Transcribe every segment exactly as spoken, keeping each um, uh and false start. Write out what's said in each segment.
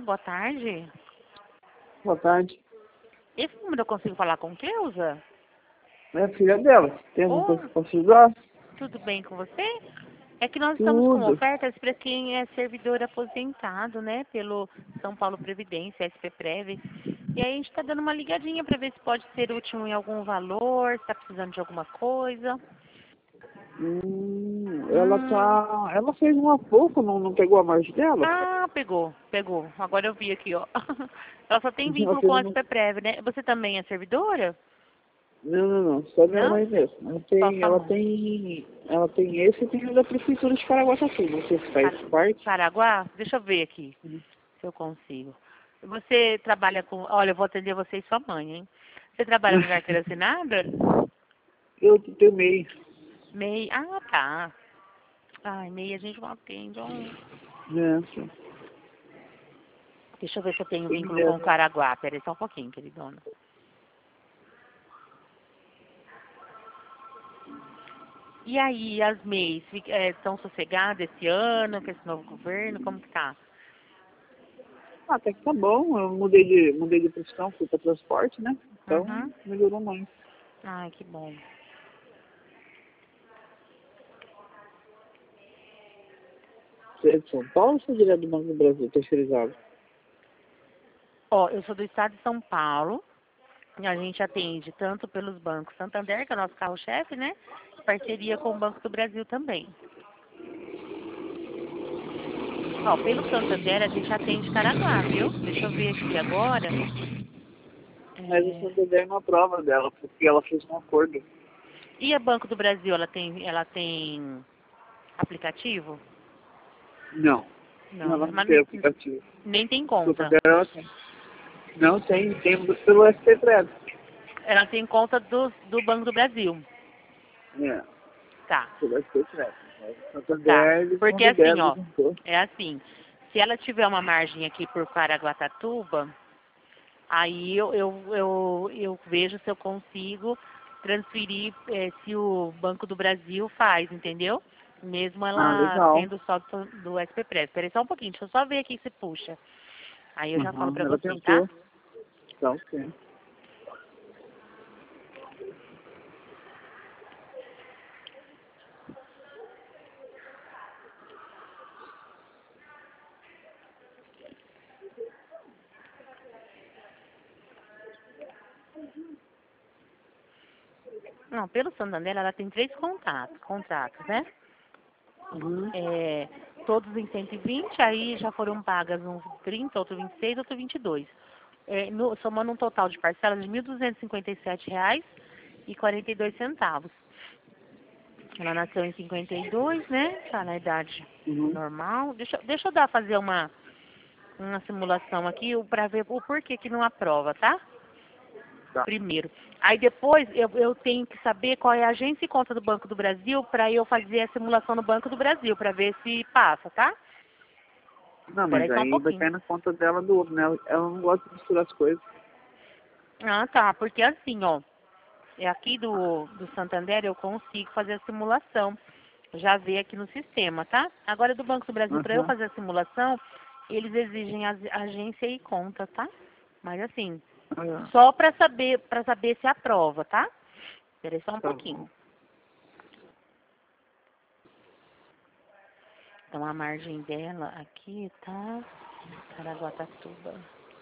boa tarde. Boa tarde. Esse número eu consigo falar com Keusa? É a filha dela. Tem alguma Oh, coisa que eu posso ajudar? tudo bem com você? É que nós estamos com Tudo. ofertas para quem é servidor aposentado, né? Pelo São Paulo Previdência, S P Prev. E aí a gente está dando uma ligadinha para ver se pode ser útil em algum valor, se está precisando de alguma coisa. Hum, ela Hum. tá. Ela fez um há pouco, não, não pegou a margem dela? Ah, pegou, pegou. Agora eu vi aqui, ó. Ela só tem Ela vínculo fez com a uma... S P Prev, né? Você também é servidora? Não, não, não. Só minha Não? mãe mesmo. Ela Só tem. sua Ela mãe. tem. Ela tem esse e tem o da Prefeitura de Caraguatatuba. Não sei se faz Car- parte. Caraguá? Deixa eu ver aqui se eu consigo. Você trabalha com... Olha, eu vou atender você e sua mãe, hein? Você trabalha com carteira assinada? Eu tenho meio. MEI. Ah, tá. Ai, MEI a gente não atende. ó. Né? Deixa eu ver se eu tenho Tem vínculo com o mesmo. Caraguá. Pera aí só um pouquinho, queridona. E aí, as MEIs fica- eh, estão sossegadas esse ano com esse novo governo? Como que tá? Ah, até que tá bom. Eu mudei de, mudei de profissão, fui para transporte, né? Então, Uhum. melhorou muito. Ai, que bom. Você é de São Paulo ou você é direto do Banco do Brasil, terceirizado? Ó, eu sou do estado de São Paulo. E a gente atende tanto pelos bancos Santander, que é o nosso carro-chefe, né? Em parceria com o Banco do Brasil também. Ó, pelo Santander a gente atende Caraguá, viu? Deixa eu ver aqui agora. Mas o É, Santander não aprova dela, porque ela fez um acordo. E a Banco do Brasil, ela tem, ela tem aplicativo? Não, Não, ela né? não Mas tem nem, aplicativo. nem tem O conta. Santander ela tem. Não tem, tem pelo S P Prev. Ela tem conta do, do Banco do Brasil. É, Tá, pelo S P Prev. Mas o tá. Santander eles não Porque assim, liberam, ó, juntou. é assim. Se ela tiver uma margem aqui por Caraguatatuba, aí eu, eu, eu, eu vejo se eu consigo transferir, eh, se o Banco do Brasil faz, entendeu? Mesmo Ah, ela legal. sendo só do, do S P Prev. Espera aí só um pouquinho, deixa eu só ver aqui se puxa. Aí eu já falo Uhum, pra ela você, tá? tentou. Então, sim. Não, pelo Santander ela tem três contatos, contratos, né? Uhum. É, todos em cento e vinte, aí já foram pagas uns trinta, outro vinte e seis, outro vinte e dois. É, no- somando um total de parcelas de mil duzentos e cinquenta e sete reais e quarenta e dois centavos. Ela nasceu em cinquenta e dois, né? Tá na idade Uhum. normal. Deixa, deixa eu dar fazer uma, uma simulação aqui para ver o porquê que não aprova, tá? Tá. Primeiro. Aí depois eu, eu tenho que saber qual é a agência e conta do Banco do Brasil para eu fazer a simulação no Banco do Brasil, para ver se passa, tá? Não, Espera mas aí só um aí vai pouquinho. cair na conta dela do outro, né? Ela ela não gosta de misturar as coisas. Ah, tá. Porque assim, ó, é aqui do, do Santander eu consigo fazer a simulação. Já ver aqui no sistema, tá? Agora do Banco do Brasil, para eu Aham. fazer a simulação, eles exigem a agência e conta, tá? Mas assim, Ah, só para saber, para saber se aprova, tá? Espera aí só um tá pouquinho. bom. Então a margem dela aqui tá Caraguatatuba.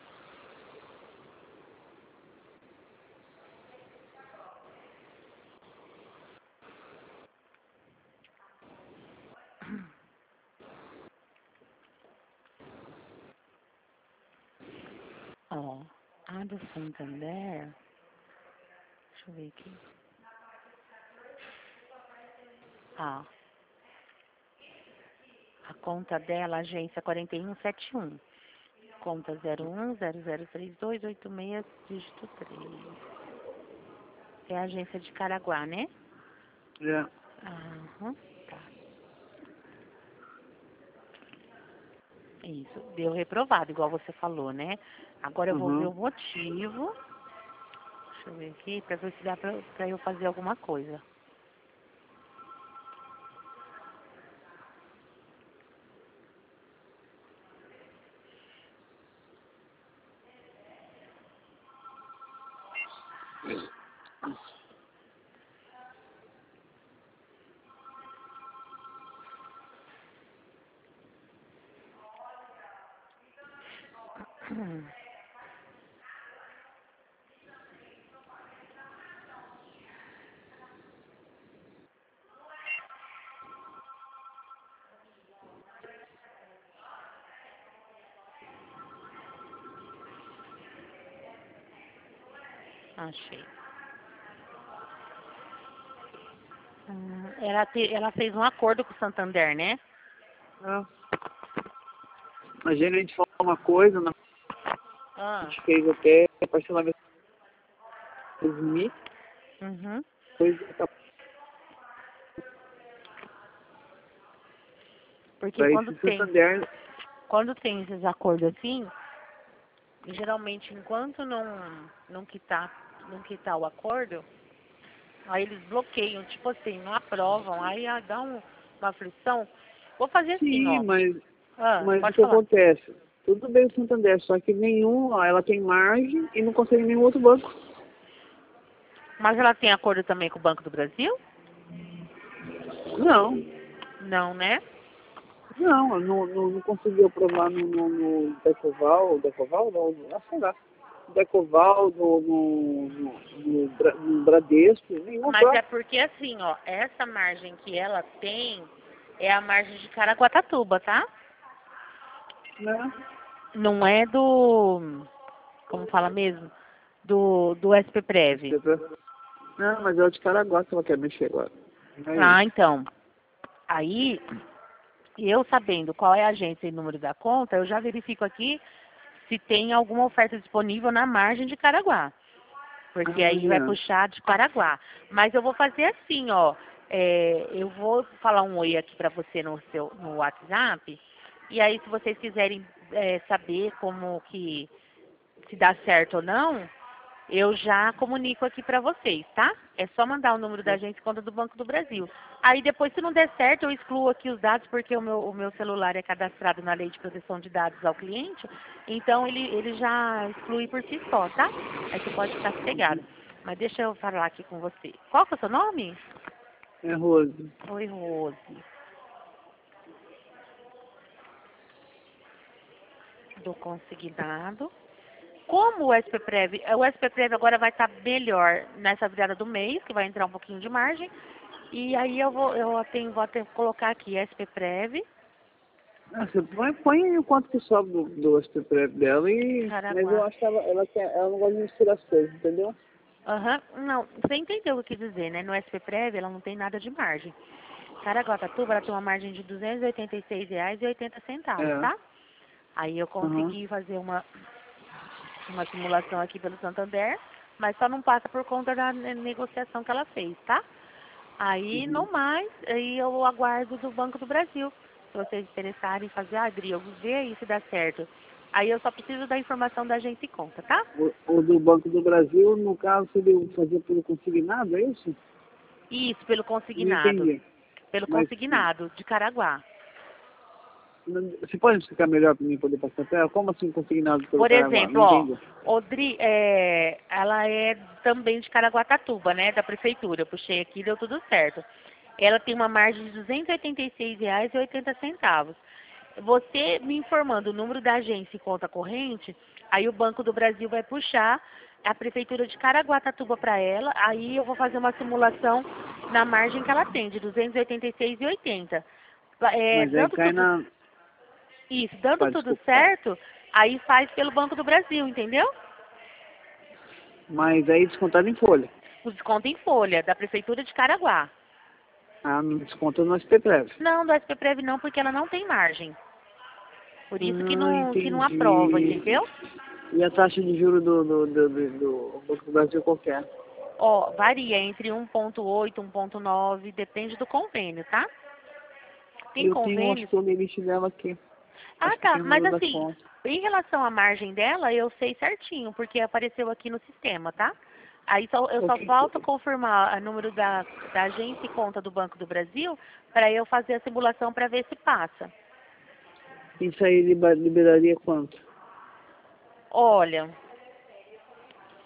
Ó, a do Santander, deixa eu ver aqui. Ah, a conta dela, agência quarenta e um setenta e um. Conta zero um zero zero três dois oito seis, dígito três. É a agência de Caraguá, né? É. Aham, tá. Isso, deu reprovado, igual você falou, né? Agora eu vou ver Uhum. o motivo. Deixa eu ver aqui, pra ver se dá pra, pra eu fazer alguma coisa. Hum. Achei. Hum, ela, te, ela fez um acordo com o Santander, né? Ah. Imagina a gente falar uma coisa, né? A Ah. gente fez até parcelamento de mil, Uhum. depois Porque para quando esse tem, Santander. quando tem esses acordos assim, geralmente enquanto não, não quitar, não quitar o acordo, aí eles bloqueiam, tipo assim, não aprovam, aí ah, dá um, uma aflição. Vou fazer assim, Sim, ó. mas, Ah, mas o pode que falar. acontece? Tudo bem o Santander, só que nenhum, ó, ela tem margem e não consegue nenhum outro banco. Mas ela tem acordo também com o Banco do Brasil? Não, Não, né? não, não, não, não conseguiu aprovar no, no, no Decoval, Decoval, não, não, sei lá. Decoval, no, no, no, no, Bra- no Bradesco, nenhum Mas é próprio, porque assim, ó, essa margem que ela tem é a margem de Caraguatatuba, tá? né? Não é do, como fala mesmo? Do, do S P Prev. Não, mas é o de Caraguá que ela quer mexer agora. Não é Ah, isso. então. Aí, eu sabendo qual é a agência e número da conta, eu já verifico aqui se tem alguma oferta disponível na margem de Caraguá. Porque Ah, aí vai yeah. puxar de Caraguá. Mas eu vou fazer assim, ó. É, eu vou falar um oi aqui pra você no seu no WhatsApp. E aí, se vocês quiserem é, saber como que se dá certo ou não, eu já comunico aqui pra vocês, tá? É só mandar o número da agência e conta do Banco do Brasil. Aí depois, se não der certo, eu excluo aqui os dados, porque o meu, o meu celular é cadastrado na Lei de Proteção de Dados ao Cliente, então ele, ele já exclui por si só, tá? Aí você pode ficar sossegado. Mas deixa eu falar aqui com você. Qual que é o seu nome? É Rose. Oi, Rose. Do consignado. Como o S P Prev, o S P Prev agora vai estar melhor nessa virada do mês, que vai entrar um pouquinho de margem. E aí eu vou, eu tenho, vou ter que colocar aqui S P Prev, Ah, você põe, põe o quanto que sobe do, do S P P dela e. Mas eu Caraguá. acho que ela, ela, quer, ela não gosta de misturar as coisas, entendeu? Aham, não, você entendeu o que eu quis dizer, né? No S P Prev ela não tem nada de margem. Caraguatatuba ela tem uma margem de duzentos e oitenta e seis reais e oitenta centavos, É. tá? Aí eu Aham. consegui fazer uma, uma simulação aqui pelo Santander, mas só não passa por conta da ne- negociação que ela fez, tá? Aí, Uhum. no mais, aí eu aguardo do Banco do Brasil. Se vocês interessarem em fazer, ah, Adri, eu vou ver aí se dá certo. Aí eu só preciso da informação da agência e conta, tá? O, o do Banco do Brasil, no caso, se ele fazer pelo consignado, é isso? Isso, pelo Não consignado. entendi. Pelo Mas consignado, de Caraguá. não- você pode explicar melhor para mim poder passar a tela? Como assim consignado pelo Por Caraguá? exemplo, Não ó, entendi. Odri, é, ela é também de Caraguatatuba, né, da prefeitura. Eu puxei aqui, deu tudo certo. Ela tem uma margem de duzentos e oitenta e seis reais e oitenta centavos. Você me informando o número da agência e conta corrente, aí o Banco do Brasil vai puxar a prefeitura de Caraguatatuba para ela, aí eu vou fazer uma simulação na margem que ela tem, de duzentos e oitenta e seis reais e oitenta centavos. É, Mas aí dando cai tudo na. isso, dando Ah, tudo desculpa, fala. certo, aí faz pelo Banco do Brasil, entendeu? Mas aí descontado em folha. O desconto em folha, da Prefeitura de Caraguá. Ah, não desconta no S P Prev. Não, do S P Prev não, porque ela não tem margem. Por isso que Ah, não, que não aprova, entendi. entendeu? E a taxa de juros do, do, do, do, do Banco do Brasil qualquer? Ó, varia entre um ponto oito, um ponto nove, depende do convênio, tá? Tem Eu tenho, acho convênios. que o limite dela aqui. Ah, Acho que tá, tem o mas número da assim, conta. em relação à margem dela, eu sei certinho, porque apareceu aqui no sistema, tá? Aí só, eu O só que, falta confirmar o número da, da agência e conta do Banco do Brasil para eu fazer a simulação para ver se passa. isso aí liba- liberaria quanto? Olha,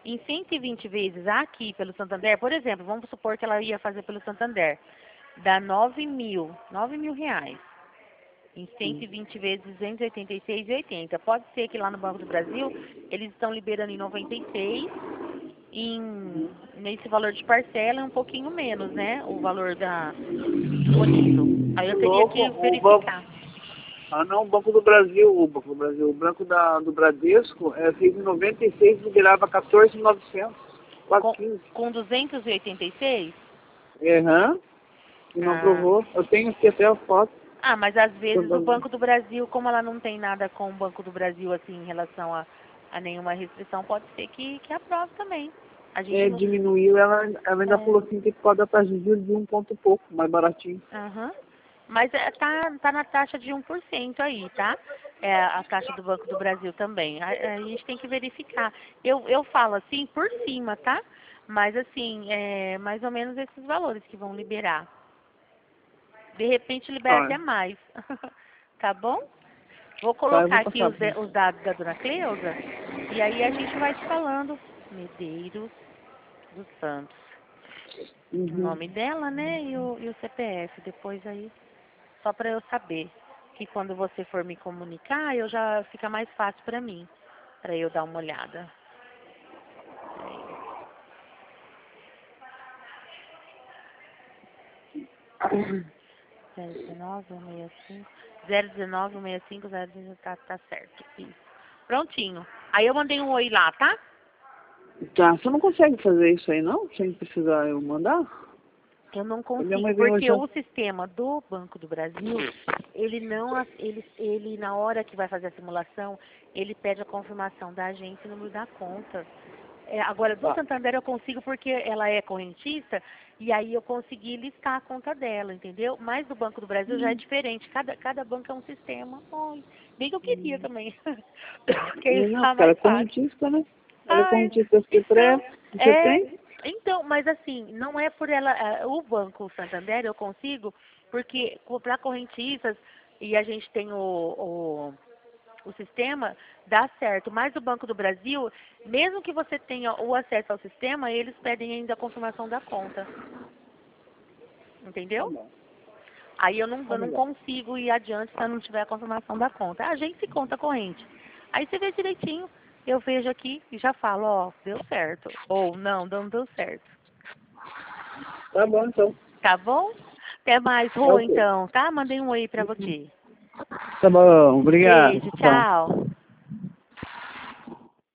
Em cento e vinte vezes aqui pelo Santander, por exemplo, vamos supor que ela ia fazer pelo Santander, dá nove mil, nove mil reais. Em cento e vinte vezes duzentos e oitenta e seis reais e oitenta. Pode ser que lá no Banco do Brasil eles estão liberando em noventa e seis, em, nesse valor de parcela é um pouquinho menos, né? O valor da, do boleto. Aí eu teria Louco, que o banco. verificar. Ah não, o Banco do Brasil, o Banco do Brasil, o Banco da, do Bradesco é, fez em noventa e seis e liberava quatorze mil e novecentos, quase Com, quinze. com duzentos e oitenta e seis? Aham, e não Ah. aprovou. Eu tenho aqui até a foto. Ah, mas às vezes o do- Banco do Brasil, como ela não tem nada com o Banco do Brasil, assim, em relação a, a nenhuma restrição, pode ser que, que aprove também. A gente É, não... diminuiu, ela, ela ainda É, falou assim que pode dar taxa de juros de um ponto pouco, mais baratinho. aham. Mas é, tá, tá na taxa de um por cento aí, tá? É a taxa do Banco do Brasil também. A, a gente tem que verificar. Eu, eu falo assim, por cima, tá? Mas assim, é mais ou menos esses valores que vão liberar. De repente libera Ah, até mais. Tá bom? Vou tá, eu colocar vou aqui passar. os, de- os dados da dona Cleusa e aí a gente vai te falando. Medeiros dos Santos. O Uhum. nome dela, né? E o, e o C P F. Depois aí, só para eu saber. Que quando você for me comunicar, eu já fica mais fácil para mim. Para eu dar uma olhada. zero um nove, um seis cinco, zero um nove, um seis cinco, zero um tá, tá certo. Isso. Prontinho. Aí eu mandei um oi lá, tá? Tá, você não consegue fazer isso aí não? Sem precisar eu mandar? Eu não Minha consigo, mãe veio porque hoje. o sistema do Banco do Brasil, ele não, a- ele, ele na hora que vai fazer a simulação, ele pede a confirmação da agência e o número da conta. É, agora, do Tá. Santander eu consigo porque ela é correntista e aí eu consegui listar a conta dela, entendeu? Mas do Banco do Brasil já é diferente. Cada, cada banco é um sistema. Ai, bem que eu queria também. Porque aí Não, fica porque ela mais é fácil. correntista, né? Ela é Ai, correntista então, pré. Você é, tem? então, mas assim, não é por ela, eh, o Banco Santander eu consigo, porque para correntistas e a gente tem o, o, o sistema, dá certo. Mas o Banco do Brasil, mesmo que você tenha o acesso ao sistema, eles pedem ainda a confirmação da conta. Tá Entendeu? bom. Aí eu não, Tá eu não legal. consigo ir adiante se eu não tiver a confirmação da conta. A gente se conta corrente. Aí você vê direitinho, eu vejo aqui e já falo, ó, deu certo. Ou não, não deu certo. Tá bom, então. Tá bom? Até mais, Tá Rô, ok. então, tá? Mandei um oi pra você. Tá bom, obrigado. Beijo, Tchau. tchau.